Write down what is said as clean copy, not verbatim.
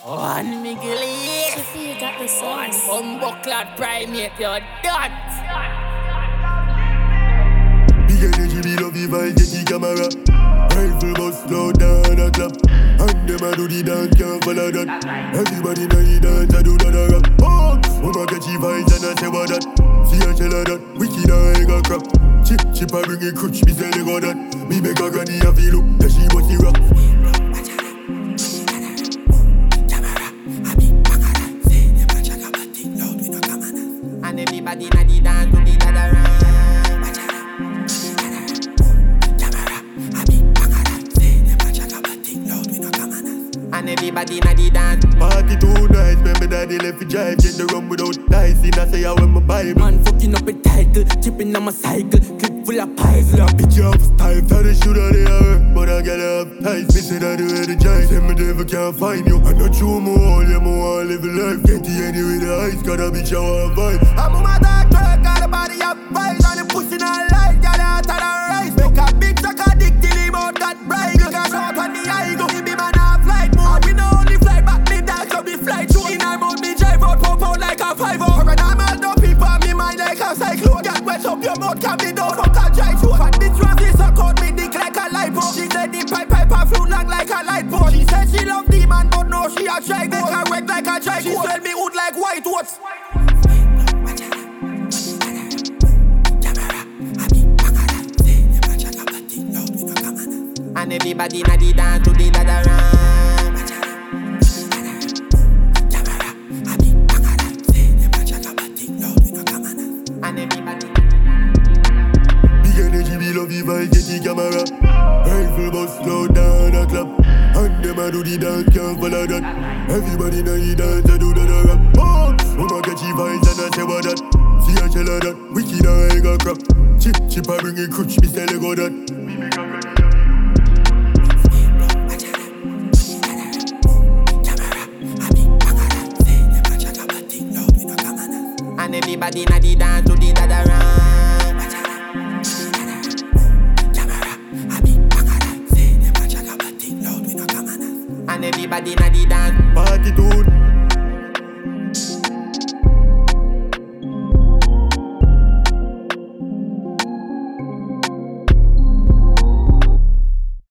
One Miguelis. Sophie, you got the One sauce. bumbuclad primate, you're done. Big energy, we love the vibe, get the camera. Rifle bust slow down a clap. And them a do the dance, can't follow that. Everybody know the dance, I do that rap. Oh, I'ma catch the vibes and I say what that. See a shell of that, wicked I got crap. Chip I bring it crutch, me say they got that. Me make a granny a feel up, that she what she rock. And everybody na the dance to the dada. And everybody na the dance. Party too nice, man, my daddy left it drive. Get the rum without dice, I say I when my Bible. Man fucking up a title, chipping on my cycle, clip full of pies. I bitch up style, tell the shooter they are. But I get up tight, me say that the way the giant. Say me never can't find you. I know you more all, yeah, more live a life. Get the end with the eyes, gotta be your vibe. I'm on my dark track, got a body up, vibes. And I'm pushing all light, got out of the race. Make a big suck a dick till him out that bright. Look at shot on the eye, go give me man a flight mode. We know only fly back, me dark up the flight. Shooting I'm on me drive out, pop out like a 5-0. And I'm all the people, me mind like a cyclone. Get wet up your mouth, can be no fuck a dry shoot. And this one is a cut me dick like a light bulb. She said the pipe flew long like a light bulb. She said she love the man, but no, she a try. Make her wet like a dry. She said me hood like white oats. And everybody na the dance to the dada. And everybody. Big energy, we love the vibe, get the camera. Rifle bust slow down a clap. And them a do the dance, can't follow that. Everybody know the dance, I do that rap. Oh, I'ma catch the vibes and I say what that. See a shell of that, wicked I got crap. Chip I bring it crutch, me say they got that. Me make a granny. And everybody na the dance to the dada. And everybody na the dance.